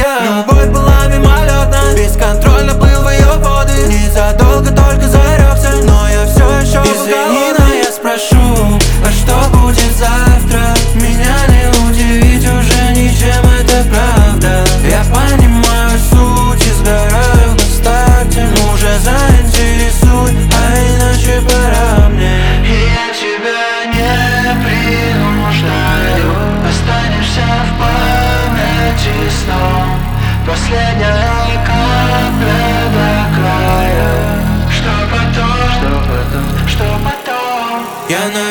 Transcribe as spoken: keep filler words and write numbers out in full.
я. Любовь была мимолетна, бесконтрольно плыл в ее воды. Незадолго только зарекся, но я все еще был голодный. Я спрошу, а что будет завтра? Меня не удивить уже ничем, это правда. Я понимаю суть и сгораю на старте. Уже заинтересуй, а иначе пора мне. И я тебя не принуждаю, останешься в памяти сном. Последняя капля до края. Что потом, что потом, что потом? Я на